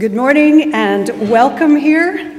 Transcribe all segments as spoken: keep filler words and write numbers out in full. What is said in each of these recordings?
Good morning and welcome here.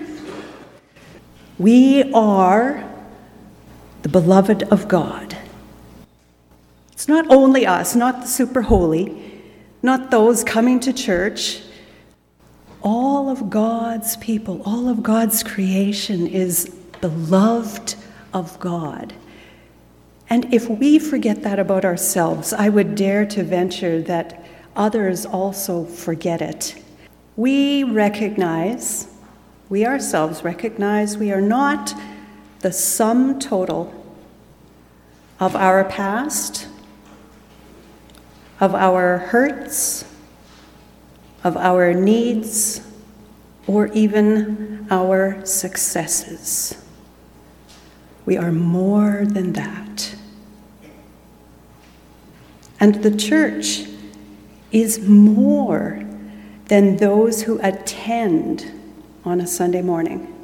We are the beloved of God. It's not only us, not the super holy, not those coming to church. All of God's people, all of God's creation is beloved of God. And if we forget that about ourselves, I would dare to venture that others also forget it. We recognize, we ourselves recognize, we are not the sum total of our past, of our hurts, of our needs, or even our successes. We are more than that. And the church is more than those who attend on a Sunday morning.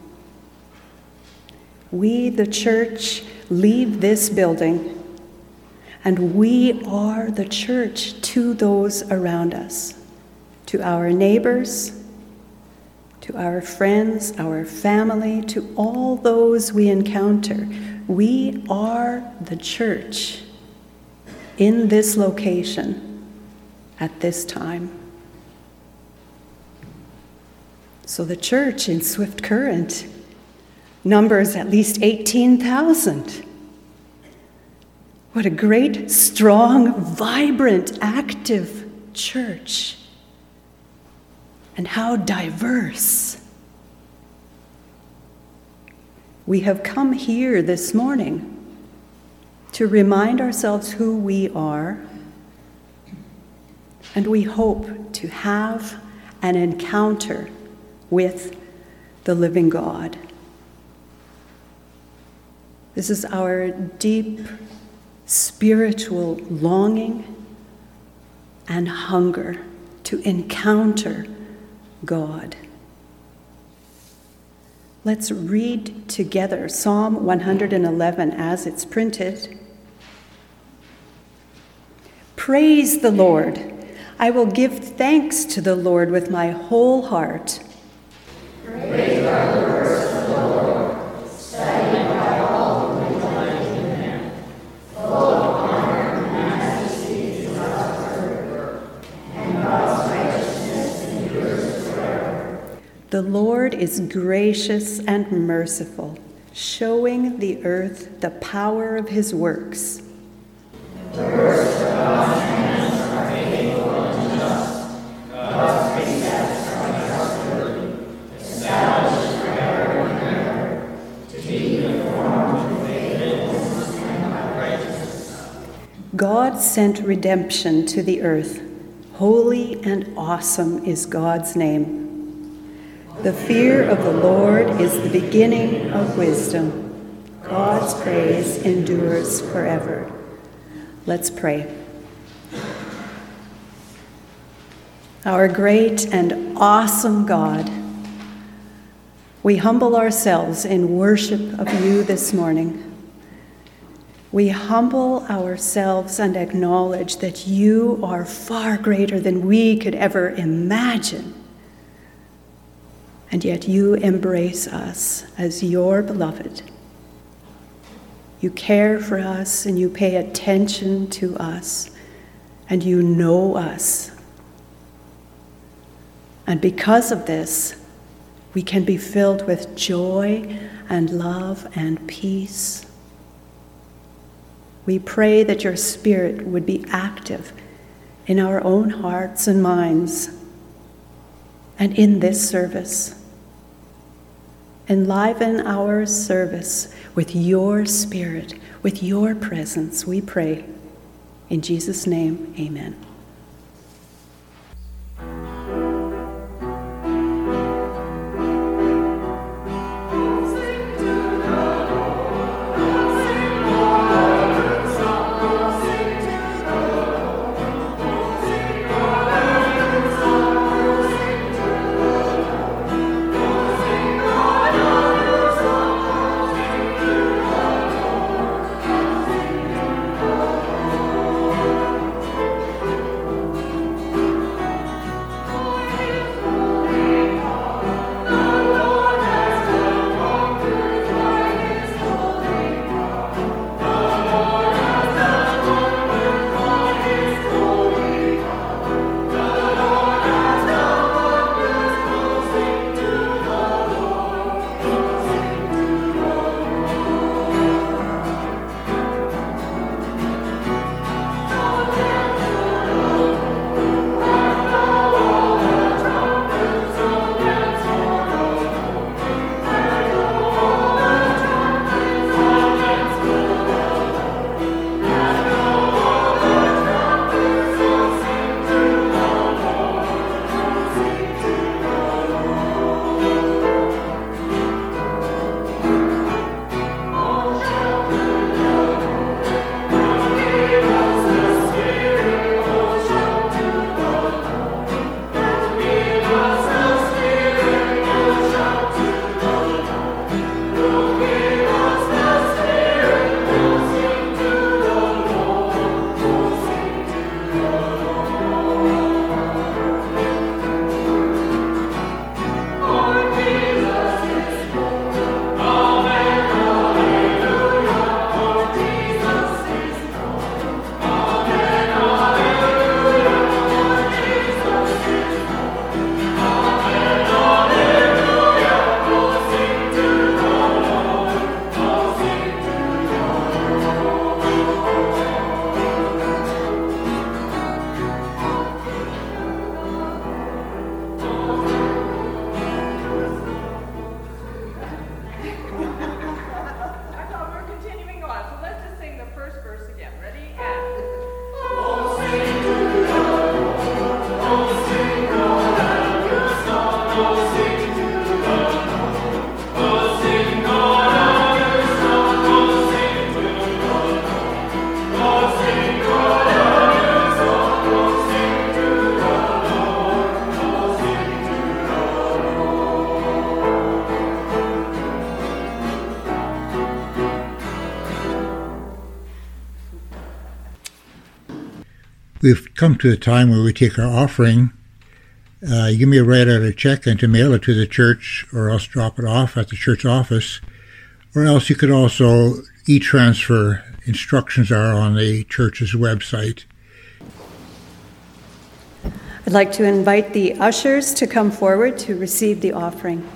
We, the church, leave this building, and we are the church to those around us, to our neighbors, to our friends, our family, to all those we encounter. We are the church in this location at this time. So the church in Swift Current numbers at least eighteen thousand. What a great, strong, vibrant, active church. And how diverse. We have come here this morning to remind ourselves who we are, and we hope to have an encounter with the living God. This is our deep spiritual longing and hunger to encounter God. Let's read together Psalm one hundred eleven as it's printed. Praise the Lord. I will give thanks to the Lord with my whole heart. Praise are the works of the Lord, studied by all who delight in them. Full of honor and majesty is God's word, and God's righteousness endures forever. The Lord is gracious and merciful, showing the earth the power of his works. The works of God's hands are faithful and just. God's precepts are trustworthy, established forever and ever, to be performed with faithfulness and righteousness. God sent redemption to the earth. Holy and awesome is God's name. The fear of the Lord is the beginning of wisdom. God's praise endures forever. Let's pray. Our great and awesome God, we humble ourselves in worship of you this morning. We humble ourselves and acknowledge that you are far greater than we could ever imagine. And yet you embrace us as your beloved. You care for us and you pay attention to us and you know us. And because of this, we can be filled with joy and love and peace. We pray that your Spirit would be active in our own hearts and minds and in this service. Enliven our service with your Spirit, with your presence, we pray. In Jesus' name, amen. We've come to the time where we take our offering. Uh, you give me a write out a check and to mail it to the church, or else drop it off at the church office, or else you could also e-transfer. Instructions are on the church's website. I'd like to invite the ushers to come forward to receive the offering.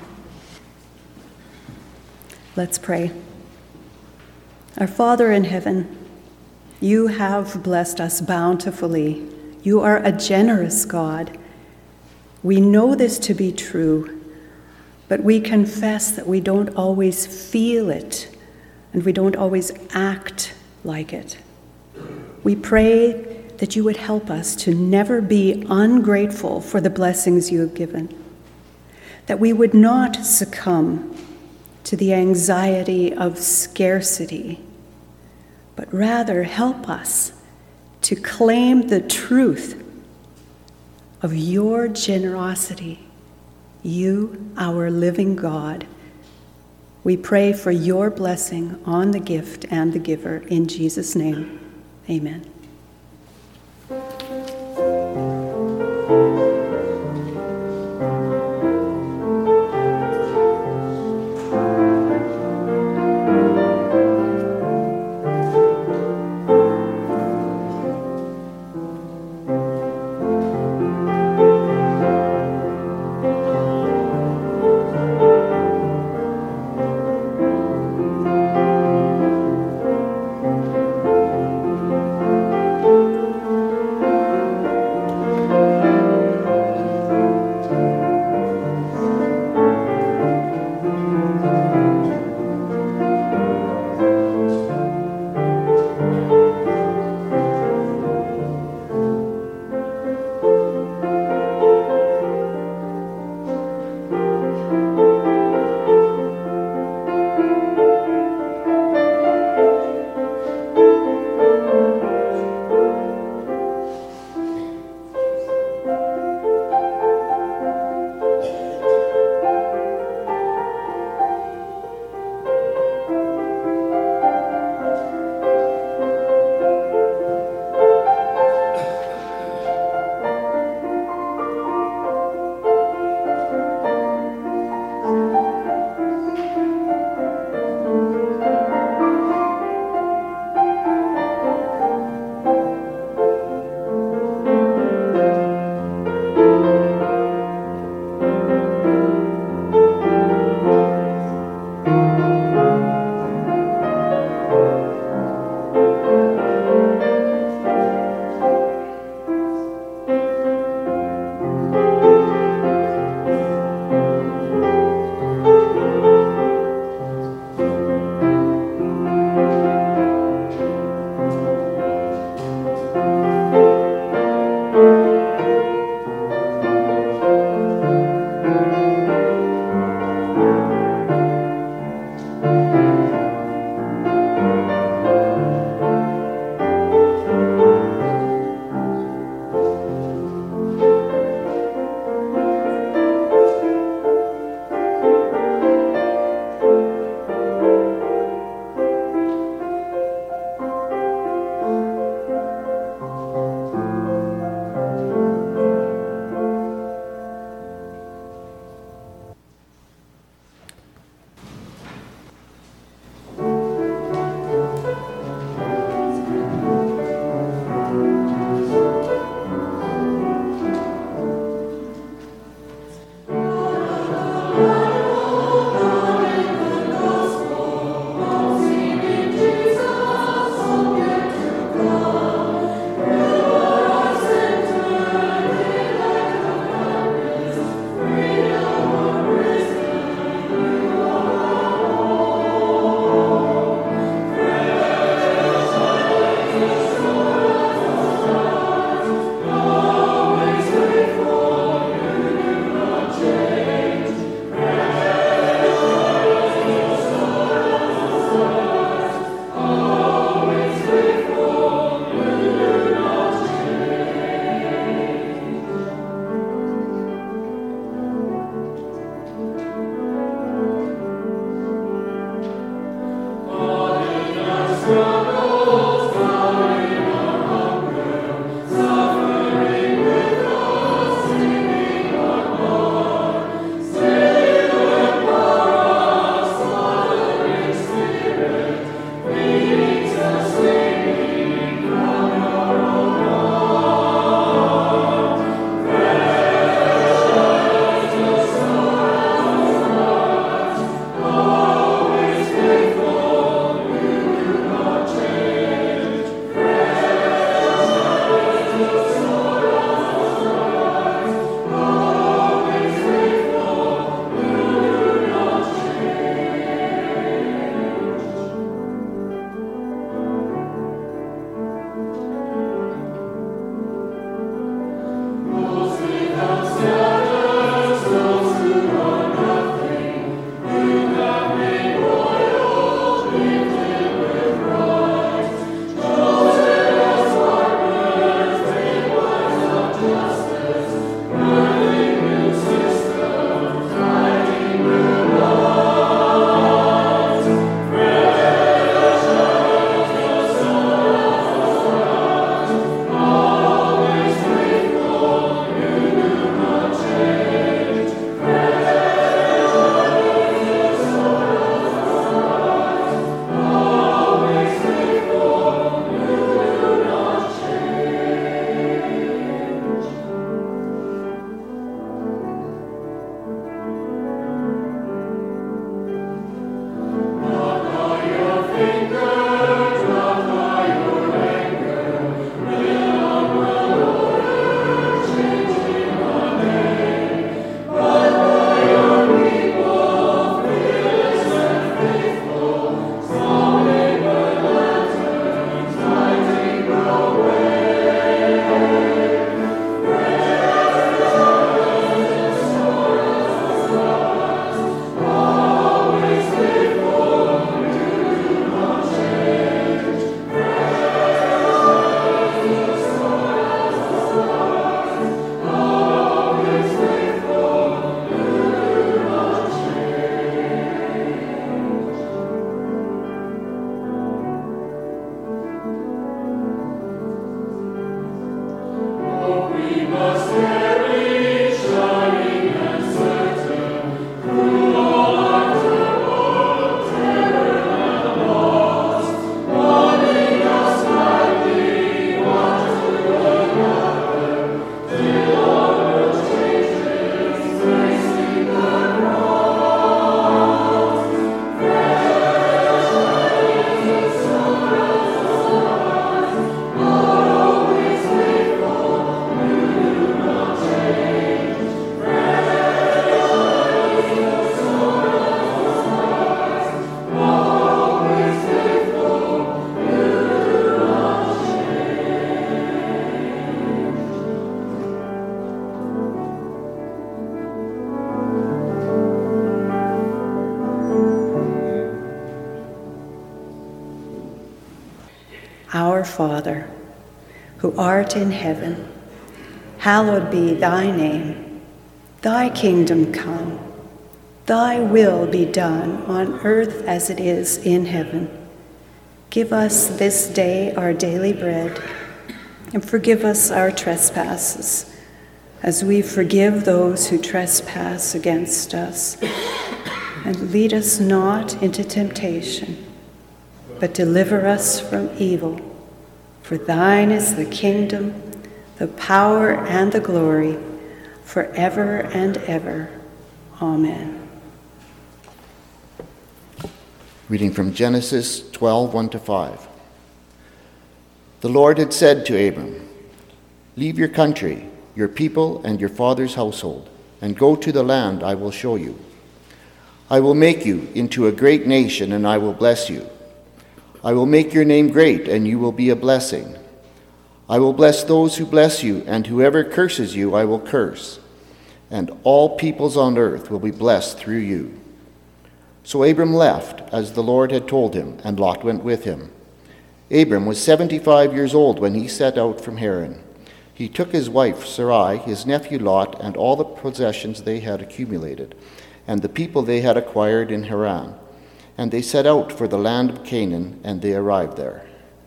Let's pray. Our Father in heaven, you have blessed us bountifully. You are a generous God. We know this to be true, but we confess that we don't always feel it, and we don't always act like it. We pray that you would help us to never be ungrateful for the blessings you have given, that we would not succumb to the anxiety of scarcity, but rather help us to claim the truth of your generosity, you, our living God. We pray for your blessing on the gift and the giver. In Jesus' name, amen. Our Father, who art in heaven, hallowed be thy name. Thy kingdom come. Thy will be done on earth as it is in heaven. Give us this day our daily bread, and forgive us our trespasses, as we forgive those who trespass against us. And lead us not into temptation, but deliver us from evil. For thine is the kingdom, the power, and the glory, forever and ever. Amen. Reading from Genesis twelve, one to five. The Lord had said to Abram, "Leave your country, your people, and your father's household, and go to the land I will show you. I will make you into a great nation, and I will bless you. I will make your name great, and you will be a blessing. I will bless those who bless you, and whoever curses you I will curse. And all peoples on earth will be blessed through you." So Abram left, as the Lord had told him, and Lot went with him. Abram was seventy-five years old when he set out from Haran. He took his wife Sarai, his nephew Lot, and all the possessions they had accumulated, and the people they had acquired in Haran. And they set out for the land of Canaan, and they arrived there.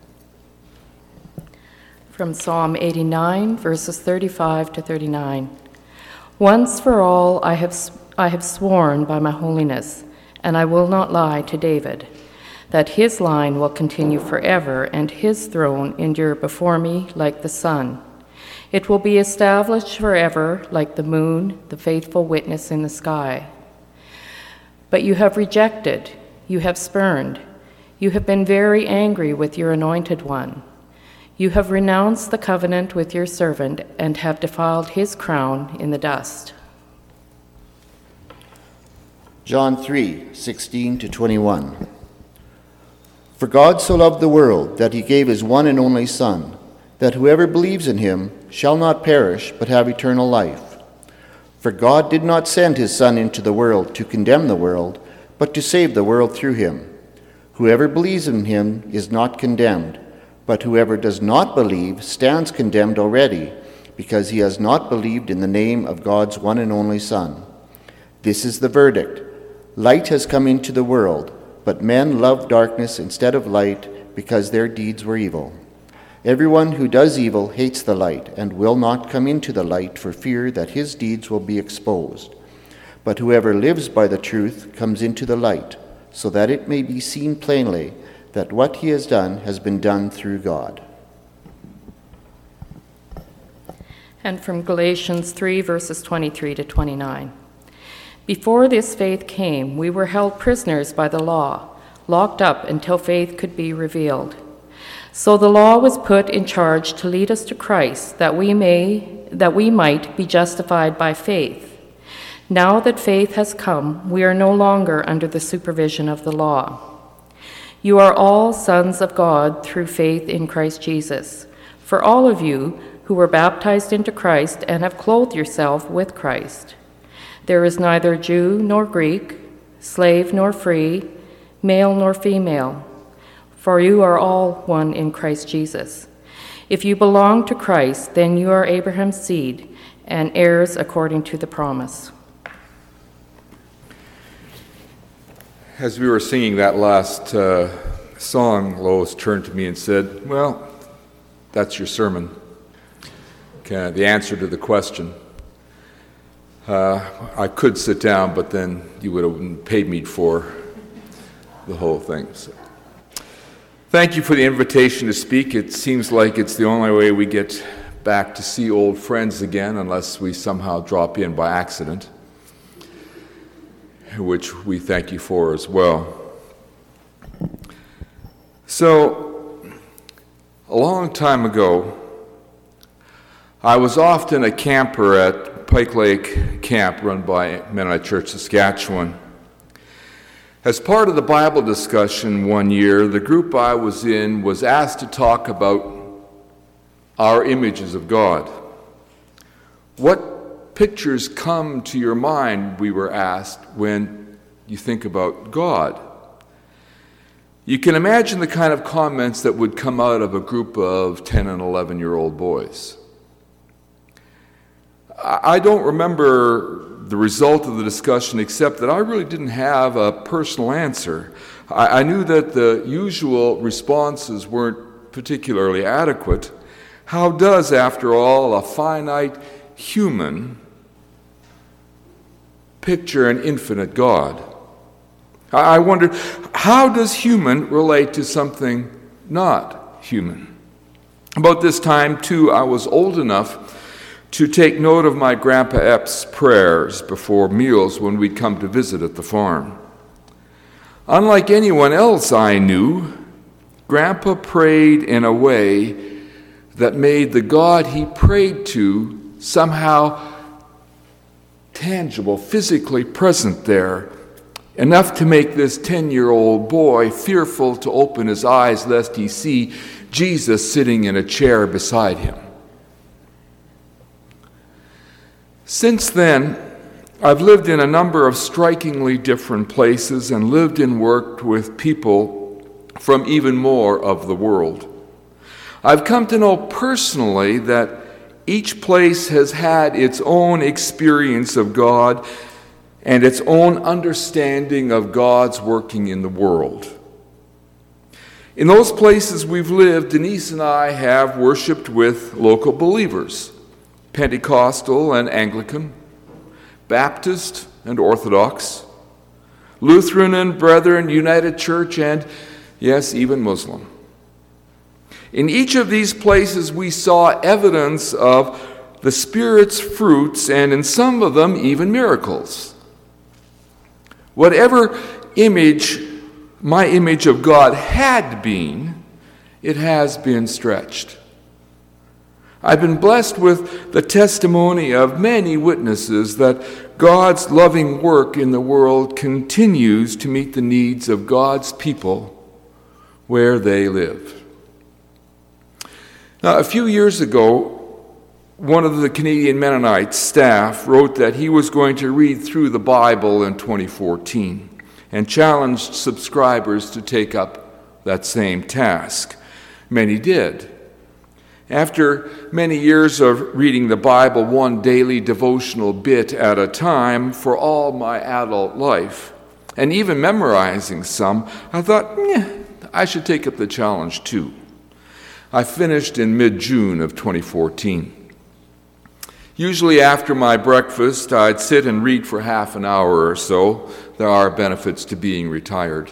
From Psalm eighty-nine, verses thirty-five to thirty-nine. Once for all I have, I have sworn by my holiness, and I will not lie to David, that his line will continue forever, and his throne endure before me like the sun. It will be established forever like the moon, the faithful witness in the sky. But you have rejected, you have spurned, you have been very angry with your anointed one. You have renounced the covenant with your servant and have defiled his crown in the dust. John three, sixteen to twenty-one. For God so loved the world that he gave his one and only Son, that whoever believes in him shall not perish but have eternal life. For God did not send his Son into the world to condemn the world, but to save the world through him. Whoever believes in him is not condemned, but whoever does not believe stands condemned already, because he has not believed in the name of God's one and only Son. This is the verdict. Light has come into the world, but men love darkness instead of light because their deeds were evil. Everyone who does evil hates the light and will not come into the light for fear that his deeds will be exposed. But whoever lives by the truth comes into the light, so that it may be seen plainly that what he has done has been done through God. And from Galatians three, verses twenty-three to twenty-nine. Before this faith came, we were held prisoners by the law, locked up until faith could be revealed. So the law was put in charge to lead us to Christ, that we may that we might be justified by faith. Now that faith has come, we are no longer under the supervision of the law. You are all sons of God through faith in Christ Jesus. For all of you who were baptized into Christ and have clothed yourself with Christ. There is neither Jew nor Greek, slave nor free, male nor female, for you are all one in Christ Jesus. If you belong to Christ, then you are Abraham's seed and heirs according to the promise. As we were singing that last uh, song, Lois turned to me and said, "Well, that's your sermon. Okay, the answer to the question. Uh, I could sit down, but then you would have paid me for the whole thing." So, thank you for the invitation to speak. It seems like it's the only way we get back to see old friends again, unless we somehow drop in by accident, which we thank you for as well. So, a long time ago, I was often a camper at Pike Lake Camp run by Mennonite Church Saskatchewan. As part of the Bible discussion one year, the group I was in was asked to talk about our images of God. What pictures come to your mind, we were asked, when you think about God? You can imagine the kind of comments that would come out of a group of ten and eleven-year-old boys. I don't remember the result of the discussion except that I really didn't have a personal answer. I, I knew that the usual responses weren't particularly adequate. How does, after all, a finite human picture an infinite God? I wondered, how does human relate to something not human? About this time, too, I was old enough to take note of my Grandpa Epps' prayers before meals when we'd come to visit at the farm. Unlike anyone else I knew, Grandpa prayed in a way that made the God he prayed to somehow tangible, physically present there, enough to make this ten-year-old boy fearful to open his eyes lest he see Jesus sitting in a chair beside him. Since then, I've lived in a number of strikingly different places and lived and worked with people from even more of the world. I've come to know personally that each place has had its own experience of God and its own understanding of God's working in the world. In those places we've lived, Denise and I have worshiped with local believers, Pentecostal and Anglican, Baptist and Orthodox, Lutheran and Brethren, United Church, and, yes, even Muslim. In each of these places we saw evidence of the Spirit's fruits, and in some of them even miracles. Whatever image my image of God had been, it has been stretched. I've been blessed with the testimony of many witnesses that God's loving work in the world continues to meet the needs of God's people where they live. Now, a few years ago, one of the Canadian Mennonite staff wrote that he was going to read through the Bible in twenty fourteen and challenged subscribers to take up that same task. Many did. After many years of reading the Bible one daily devotional bit at a time for all my adult life, and even memorizing some, I thought, eh, I should take up the challenge too. I finished in mid-June of twenty fourteen. Usually after my breakfast, I'd sit and read for half an hour or so. There are benefits to being retired.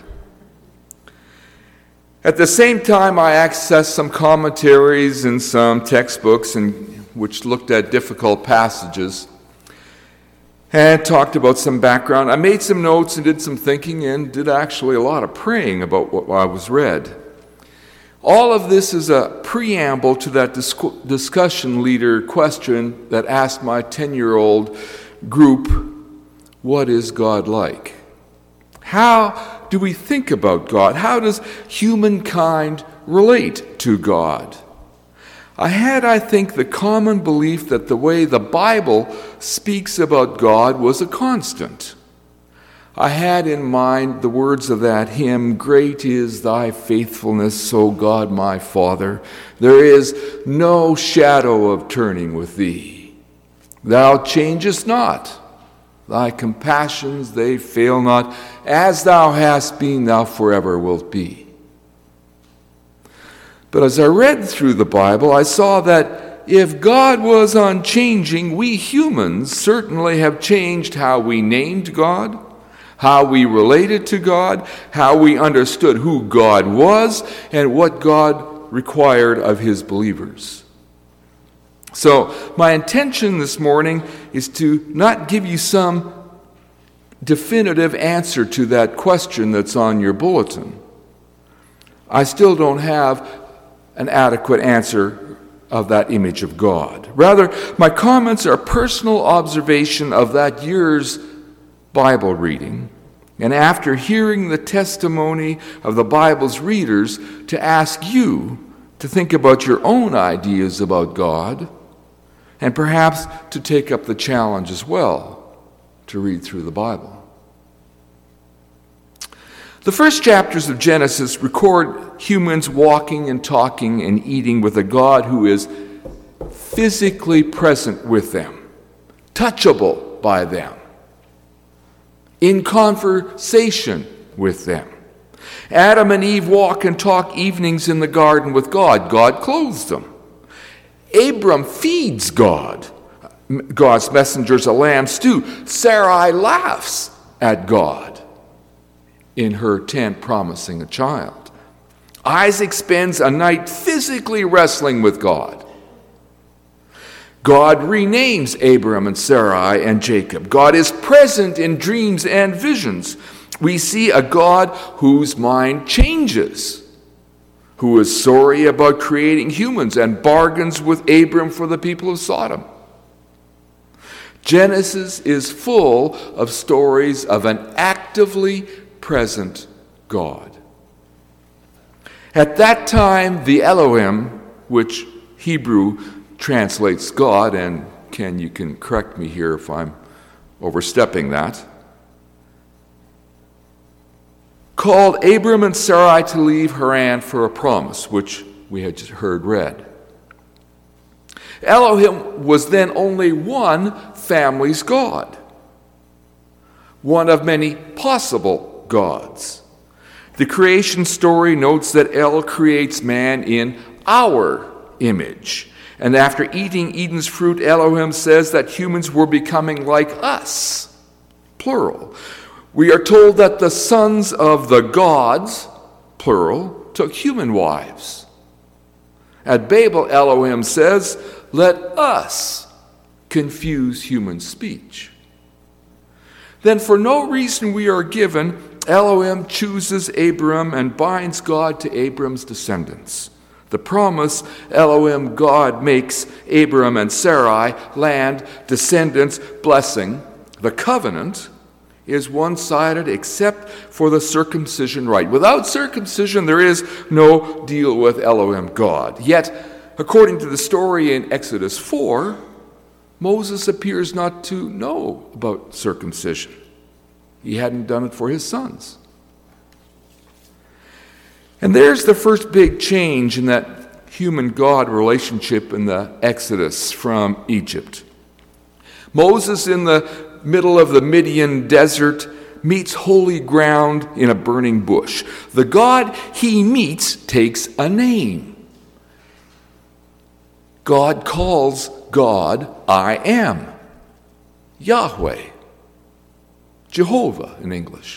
At the same time, I accessed some commentaries and some textbooks in, which looked at difficult passages and talked about some background. I made some notes and did some thinking and did actually a lot of praying about what I was read. All of this is a preamble to that discu- discussion leader question that asked my ten-year-old group, what is God like? How do we think about God? How does humankind relate to God? I had, I think, the common belief that the way the Bible speaks about God was a constant. I had in mind the words of that hymn, "Great is thy faithfulness, O God my Father. There is no shadow of turning with thee. Thou changest not. Thy compassions, they fail not. As thou hast been, thou forever wilt be." But as I read through the Bible, I saw that if God was unchanging, we humans certainly have changed how we named God, how we related to God, how we understood who God was, and what God required of his believers. So my intention this morning is to not give you some definitive answer to that question that's on your bulletin. I still don't have an adequate answer of that image of God. Rather, my comments are personal observation of that year's Bible reading, and after hearing the testimony of the Bible's readers, to ask you to think about your own ideas about God, and perhaps to take up the challenge as well to read through the Bible. The first chapters of Genesis record humans walking and talking and eating with a God who is physically present with them, touchable by them, in conversation with them. Adam and Eve walk and talk evenings in the garden with God. God clothes them. Abram feeds God. God's messenger's a lamb stew. Sarai laughs at God in her tent promising a child. Isaac spends a night physically wrestling with God. God renames Abram and Sarai and Jacob. God is present in dreams and visions. We see a God whose mind changes, who is sorry about creating humans and bargains with Abram for the people of Sodom. Genesis is full of stories of an actively present God. At that time, the Elohim, which Hebrew translates God, and Ken, you can correct me here if I'm overstepping that, called Abram and Sarai to leave Haran for a promise, which we had just heard read. Elohim was then only one family's God, one of many possible gods. The creation story notes that El creates man in our image. And after eating Eden's fruit, Elohim says that humans were becoming like us, plural. We are told that the sons of the gods, plural, took human wives. At Babel, Elohim says, "Let us confuse human speech." Then, for no reason we are given, Elohim chooses Abram and binds God to Abram's descendants. The promise Elohim God makes Abram and Sarai, land, descendants, blessing, the covenant, is one-sided except for the circumcision rite. Without circumcision, there is no deal with Elohim God. Yet, according to the story in Exodus four, Moses appears not to know about circumcision. He hadn't done it for his sons. And there's the first big change in that human-God relationship in the Exodus from Egypt. Moses, in the middle of the Midian desert, meets holy ground in a burning bush. The God he meets takes a name. God calls God, I am, Yahweh, Jehovah in English.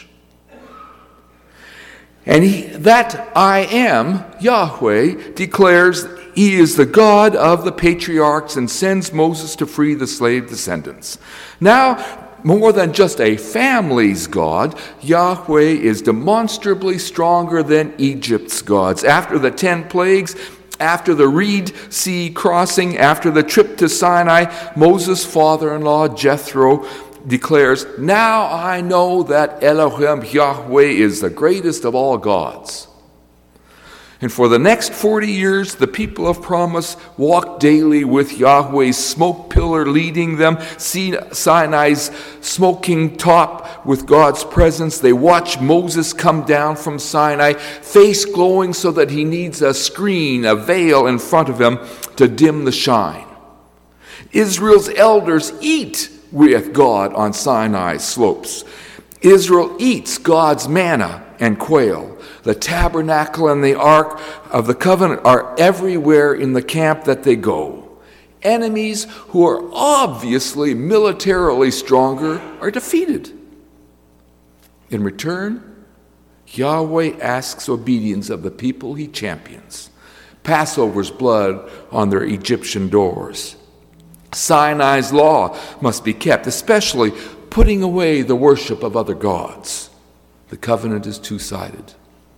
And he, that I am, Yahweh, declares he is the God of the patriarchs and sends Moses to free the slave descendants. Now, more than just a family's God, Yahweh is demonstrably stronger than Egypt's gods. After the ten plagues, after the Reed Sea crossing, after the trip to Sinai, Moses' father-in-law, Jethro, declares, now I know that Elohim Yahweh is the greatest of all gods. And for the next forty years, the people of promise walked daily with Yahweh's smoke pillar leading them, Sinai's smoking top with God's presence. They watch Moses come down from Sinai, face glowing so that he needs a screen, a veil in front of him to dim the shine. Israel's elders eat with God on Sinai's slopes. Israel eats God's manna and quail. The tabernacle and the ark of the covenant are everywhere in the camp that they go. Enemies who are obviously militarily stronger are defeated. In return, Yahweh asks obedience of the people he champions. Passover's blood on their Egyptian doors. Sinai's law must be kept, especially putting away the worship of other gods. The covenant is two-sided.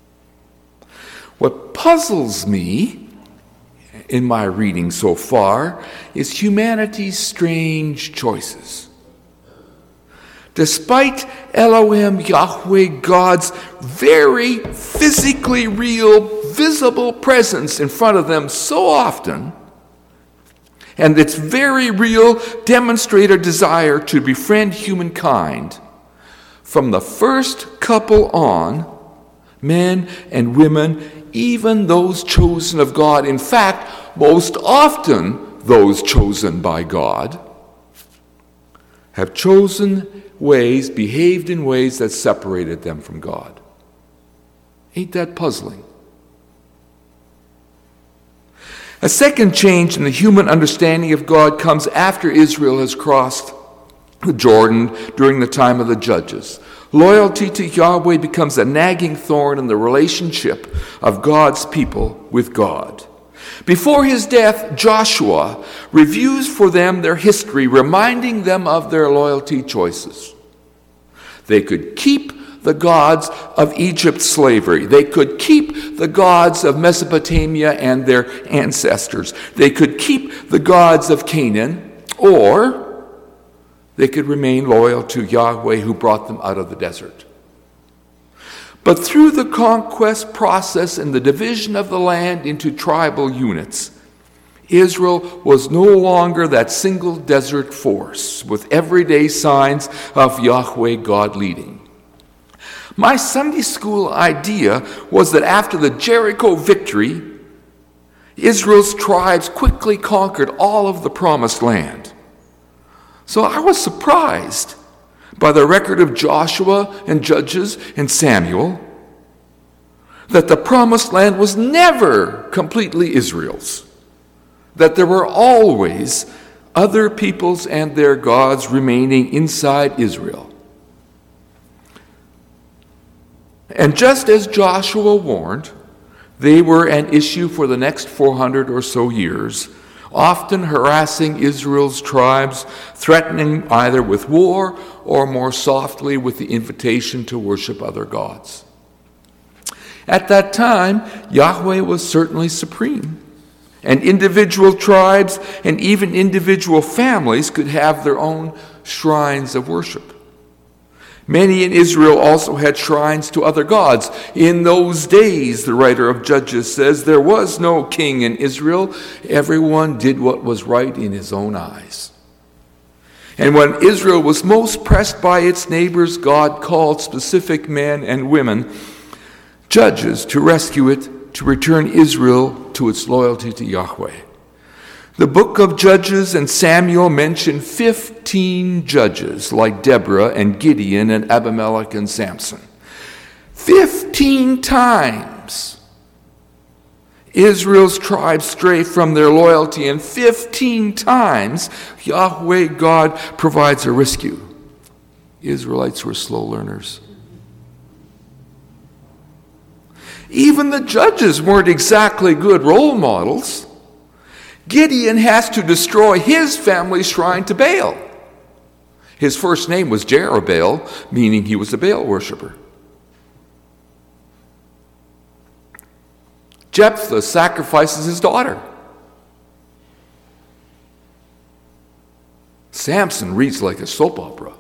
What puzzles me in my reading so far is humanity's strange choices. Despite Elohim, Yahweh, God's very physically real, visible presence in front of them so often, and its very real demonstrated desire to befriend humankind, from the first couple on, Men and women, even those chosen of God, in fact, most often those chosen by God, have chosen ways, behaved in ways that separated them from God. Ain't that puzzling? A second change in the human understanding of God comes after Israel has crossed the Jordan during the time of the Judges. Loyalty to Yahweh becomes a nagging thorn in the relationship of God's people with God. Before his death, Joshua reviews for them their history, reminding them of their loyalty choices. They could keep the gods of Egypt's slavery. They could keep the gods of Mesopotamia and their ancestors. They could keep the gods of Canaan, or they could remain loyal to Yahweh who brought them out of the desert. But through the conquest process and the division of the land into tribal units, Israel was no longer that single desert force with everyday signs of Yahweh God leading. My Sunday school idea was that after the Jericho victory, Israel's tribes quickly conquered all of the promised land. So I was surprised by the record of Joshua and Judges and Samuel that the promised land was never completely Israel's, that there were always other peoples and their gods remaining inside Israel. And just as Joshua warned, they were an issue for the next four hundred or so years, often harassing Israel's tribes, threatening either with war or more softly with the invitation to worship other gods. At that time, Yahweh was certainly supreme, and individual tribes and even individual families could have their own shrines of worship. Many in Israel also had shrines to other gods. In those days, the writer of Judges says, there was no king in Israel. Everyone did what was right in his own eyes. And when Israel was most pressed by its neighbors, God called specific men and women, judges, to rescue it, to return Israel to its loyalty to Yahweh. The book of Judges and Samuel mention fifteen judges like Deborah and Gideon and Abimelech and Samson. Fifteen times Israel's tribes stray from their loyalty, and fifteen times Yahweh God provides a rescue. Israelites were slow learners. Even the judges weren't exactly good role models. Gideon has to destroy his family shrine to Baal. His first name was Jerubbaal, meaning he was a Baal worshiper. Jephthah sacrifices his daughter. Samson reads like a soap opera.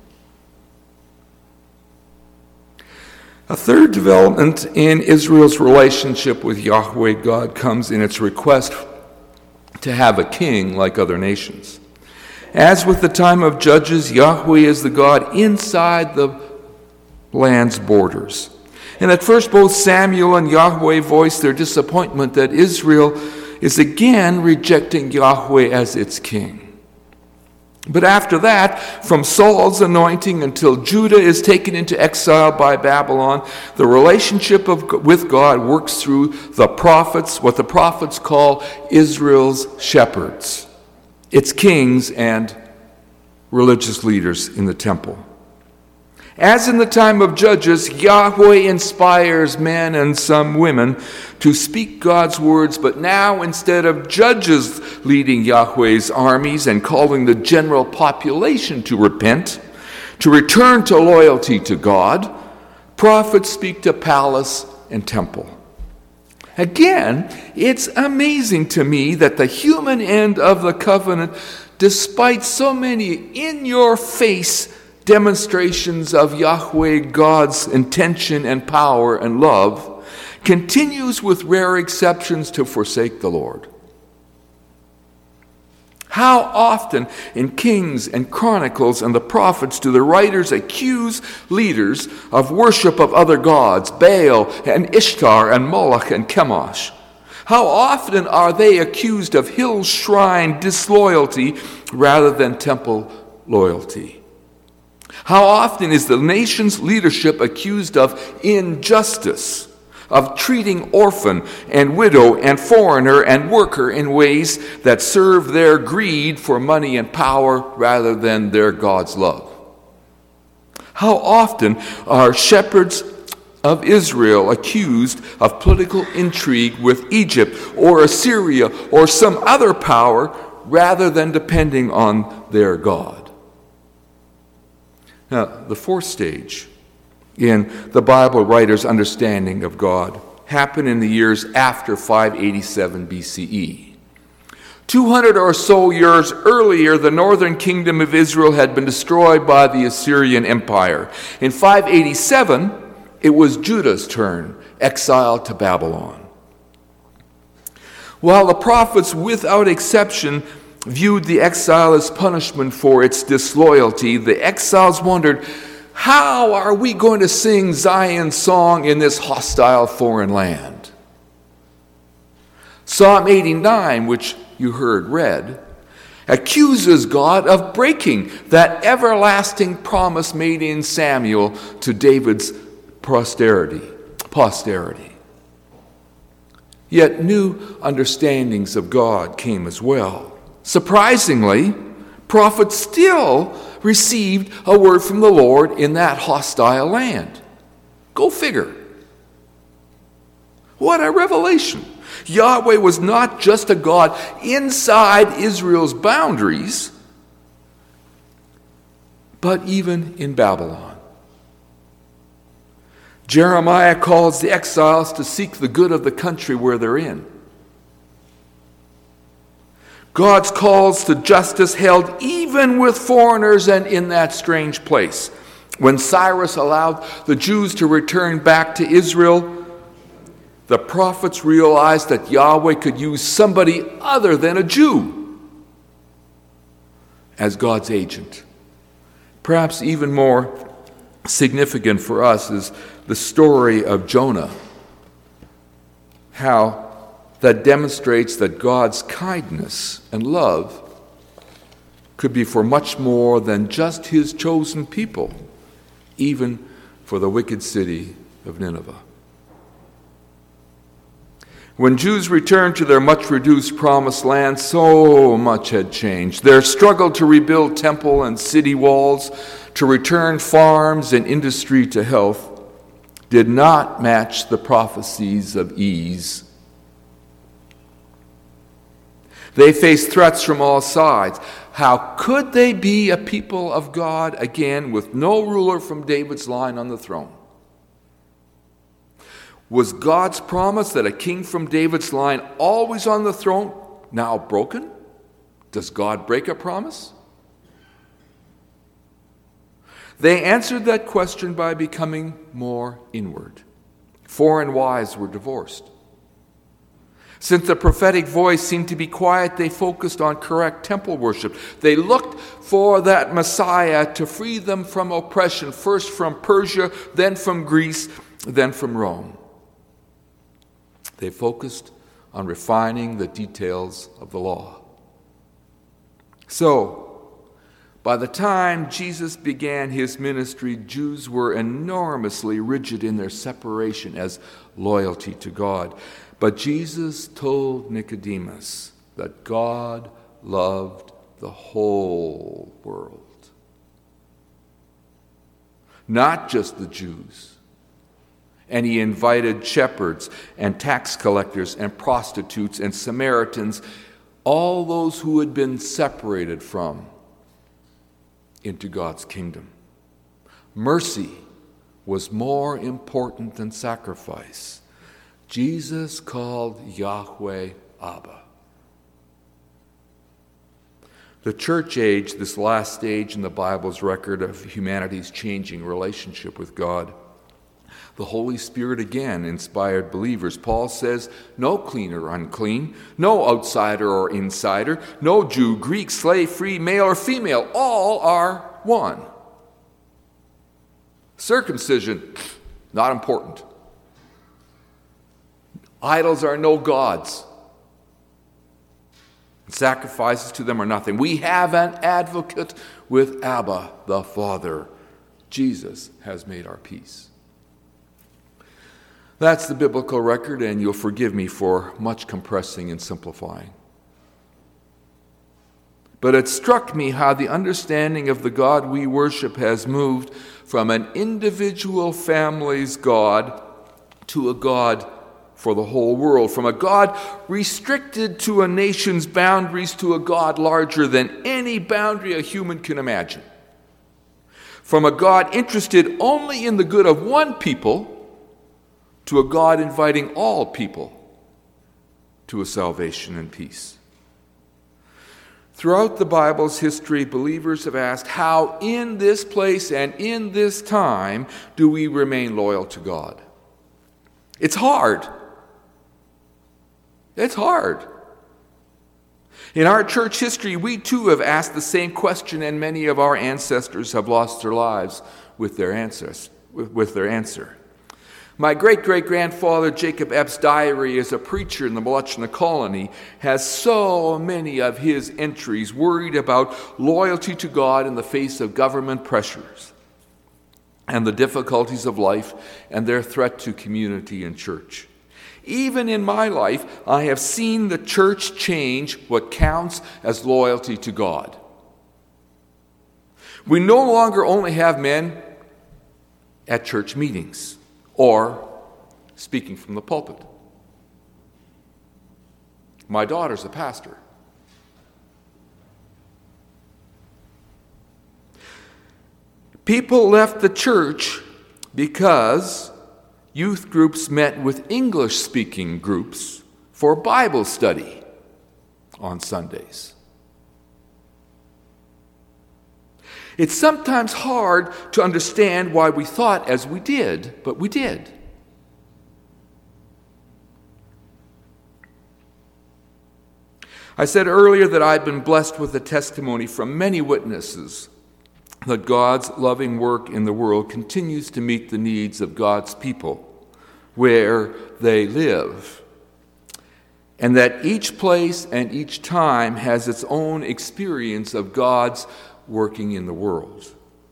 A third development in Israel's relationship with Yahweh God comes in its request to have a king like other nations. As with the time of Judges, Yahweh is the God inside the land's borders. And at first both Samuel and Yahweh voiced their disappointment that Israel is again rejecting Yahweh as its king. But after that, from Saul's anointing until Judah is taken into exile by Babylon, the relationship of, with God works through the prophets, what the prophets call Israel's shepherds, its kings and religious leaders in the temple. As in the time of Judges, Yahweh inspires men and some women to speak God's words, but now instead of judges leading Yahweh's armies and calling the general population to repent, to return to loyalty to God, prophets speak to palace and temple. Again, it's amazing to me that the human end of the covenant, despite so many in-your-face demonstrations of Yahweh God's intention and power and love, continues with rare exceptions to forsake the Lord. How often in Kings and Chronicles and the prophets do the writers accuse leaders of worship of other gods, Baal and Ishtar and Moloch and Chemosh? How often are they accused of hill shrine disloyalty rather than temple loyalty? How often is the nation's leadership accused of injustice, of treating orphan and widow and foreigner and worker in ways that serve their greed for money and power rather than their God's love? How often are shepherds of Israel accused of political intrigue with Egypt or Assyria or some other power rather than depending on their God? Now, the fourth stage in the Bible writer's understanding of God happened in the years after five eighty-seven B C E. two hundred or so years earlier, the northern kingdom of Israel had been destroyed by the Assyrian Empire. In five eighty-seven, it was Judah's turn, exiled to Babylon. While the prophets, without exception, viewed the exile as punishment for its disloyalty, the exiles wondered, how are we going to sing Zion's song in this hostile foreign land? Psalm eighty-nine, which you heard read, accuses God of breaking that everlasting promise made in Samuel to David's posterity. posterity. Yet new understandings of God came as well. Surprisingly, prophets still received a word from the Lord in that hostile land. Go figure. What a revelation. Yahweh was not just a God inside Israel's boundaries, but even in Babylon. Jeremiah calls the exiles to seek the good of the country where they're in. God's calls to justice held even with foreigners and in that strange place. When Cyrus allowed the Jews to return back to Israel, the prophets realized that Yahweh could use somebody other than a Jew as God's agent. Perhaps even more significant for us is the story of Jonah, how that demonstrates that God's kindness and love could be for much more than just his chosen people, even for the wicked city of Nineveh. When Jews returned to their much reduced promised land, so much had changed. Their struggle to rebuild temple and city walls, to return farms and industry to health, did not match the prophecies of ease. They faced threats from all sides. How could they be a people of God again with no ruler from David's line on the throne? Was God's promise that a king from David's line always on the throne now broken? Does God break a promise? They answered that question by becoming more inward. Foreign wives were divorced. Since the prophetic voice seemed to be quiet, they focused on correct temple worship. They looked for that Messiah to free them from oppression, first from Persia, then from Greece, then from Rome. They focused on refining the details of the law. So, by the time Jesus began his ministry, Jews were enormously rigid in their separation as loyalty to God. But Jesus told Nicodemus that God loved the whole world, not just the Jews. And he invited shepherds and tax collectors and prostitutes and Samaritans, all those who had been separated from, into God's kingdom. Mercy was more important than sacrifice. Jesus called Yahweh Abba. The church age, this last stage in the Bible's record of humanity's changing relationship with God, The Holy Spirit again inspired believers. Paul says, no clean or unclean, no outsider or insider, no Jew, Greek, slave, free, male or female, all are one. Circumcision, not important. Idols are no gods. Sacrifices to them are nothing. We have an advocate with Abba, the Father. Jesus has made our peace. That's the biblical record, and you'll forgive me for much compressing and simplifying. But it struck me how the understanding of the God we worship has moved from an individual family's God to a God for the whole world, from a God restricted to a nation's boundaries to a God larger than any boundary a human can imagine, from a God interested only in the good of one people to a God inviting all people to a salvation and peace. Throughout the Bible's history, believers have asked, how in this place and in this time do we remain loyal to God? It's hard. It's hard. In our church history, we too have asked the same question, and many of our ancestors have lost their lives with their answers, with their answer. My great-great-grandfather Jacob Epps' diary as a preacher in the Molotchna colony has so many of his entries worried about loyalty to God in the face of government pressures and the difficulties of life and their threat to community and church. Even in my life, I have seen the church change what counts as loyalty to God. We no longer only have men at church meetings or speaking from the pulpit. My daughter's a pastor. People left the church because youth groups met with English-speaking groups for Bible study on Sundays. It's sometimes hard to understand why we thought as we did, but we did. I said earlier that I'd been blessed with the testimony from many witnesses that God's loving work in the world continues to meet the needs of God's people where they live, and that each place and each time has its own experience of God's working in the world.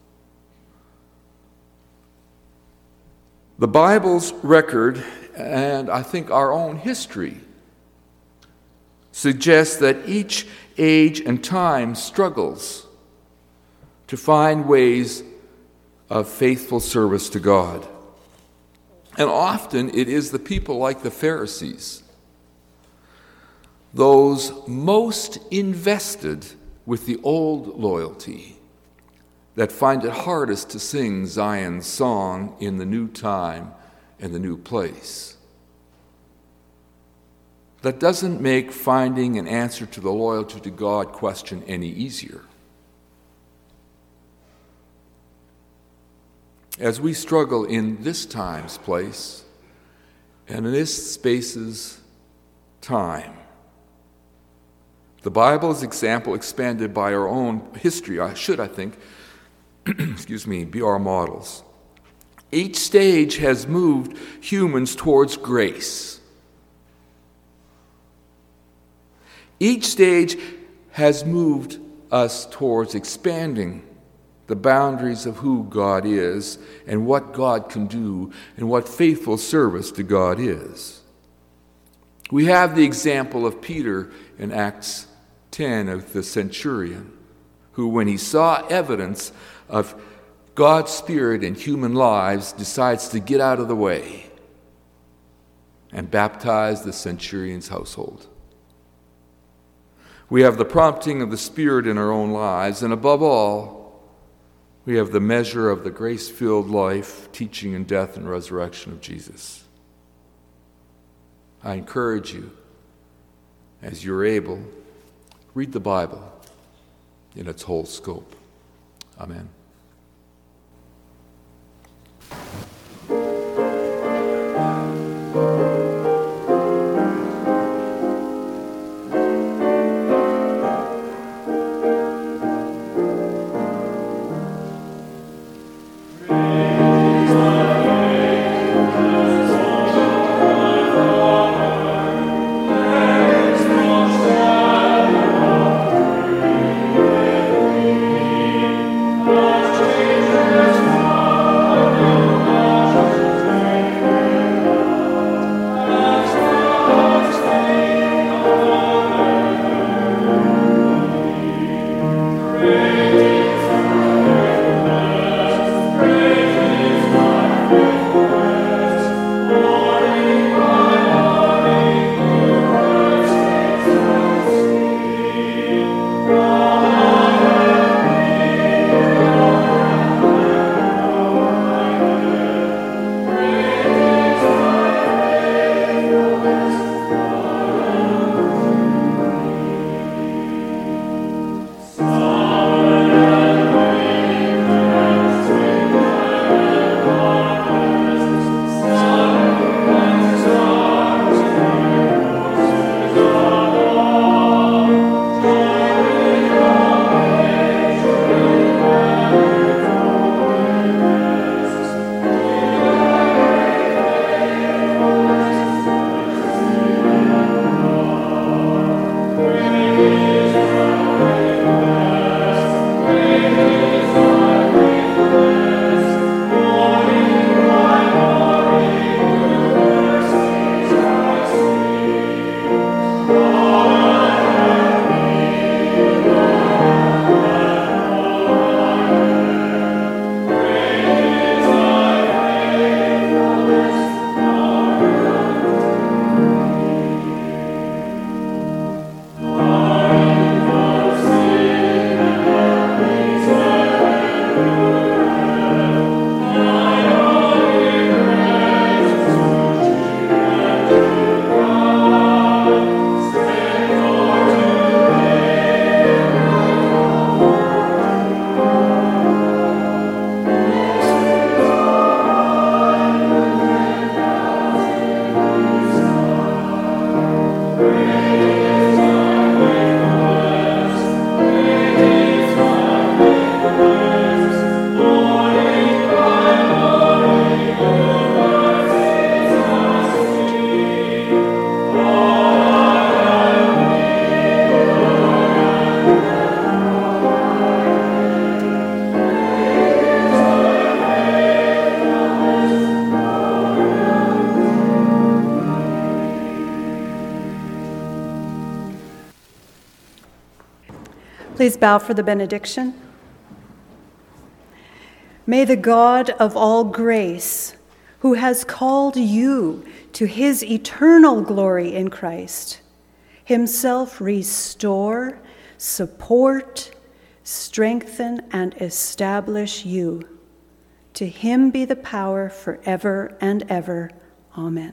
The Bible's record, and I think our own history, suggests that each age and time struggles to find ways of faithful service to God. And often it is the people like the Pharisees, those most invested with the old loyalty, that find it hardest to sing Zion's song in the new time and the new place. That doesn't make finding an answer to the loyalty to God question any easier. As we struggle in this time's place and in this space's time, the Bible's example expanded by our own history, I should, I think, excuse me, be our models. Each stage has moved humans towards grace. Each stage has moved us towards expanding the boundaries of who God is and what God can do and what faithful service to God is. We have the example of Peter in Acts ten of the centurion, who, when he saw evidence of God's Spirit in human lives, decides to get out of the way and baptize the centurion's household. We have the prompting of the Spirit in our own lives, and above all, we have the measure of the grace-filled life, teaching, and death and resurrection of Jesus. I encourage you, as you're able, read the Bible in its whole scope. Amen. Please bow for the benediction. May the God of all grace, who has called you to his eternal glory in Christ, himself restore, support, strengthen, and establish you. To him be the power forever and ever. Amen.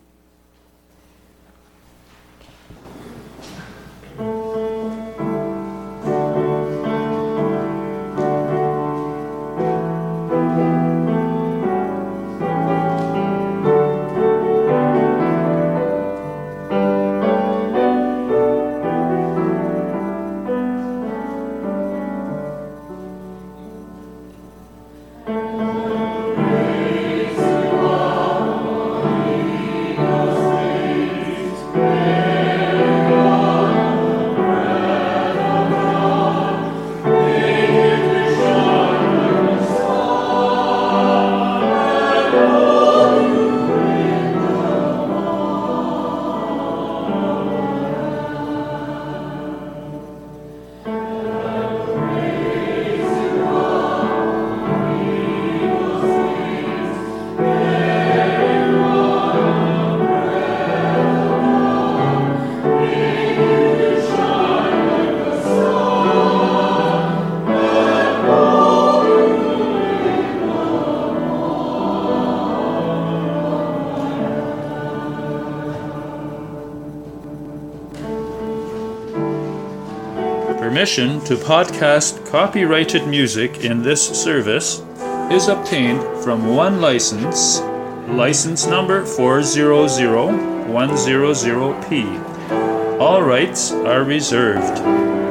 Permission to podcast copyrighted music in this service is obtained from One License, license number four zero zero one zero zero P. All rights are reserved.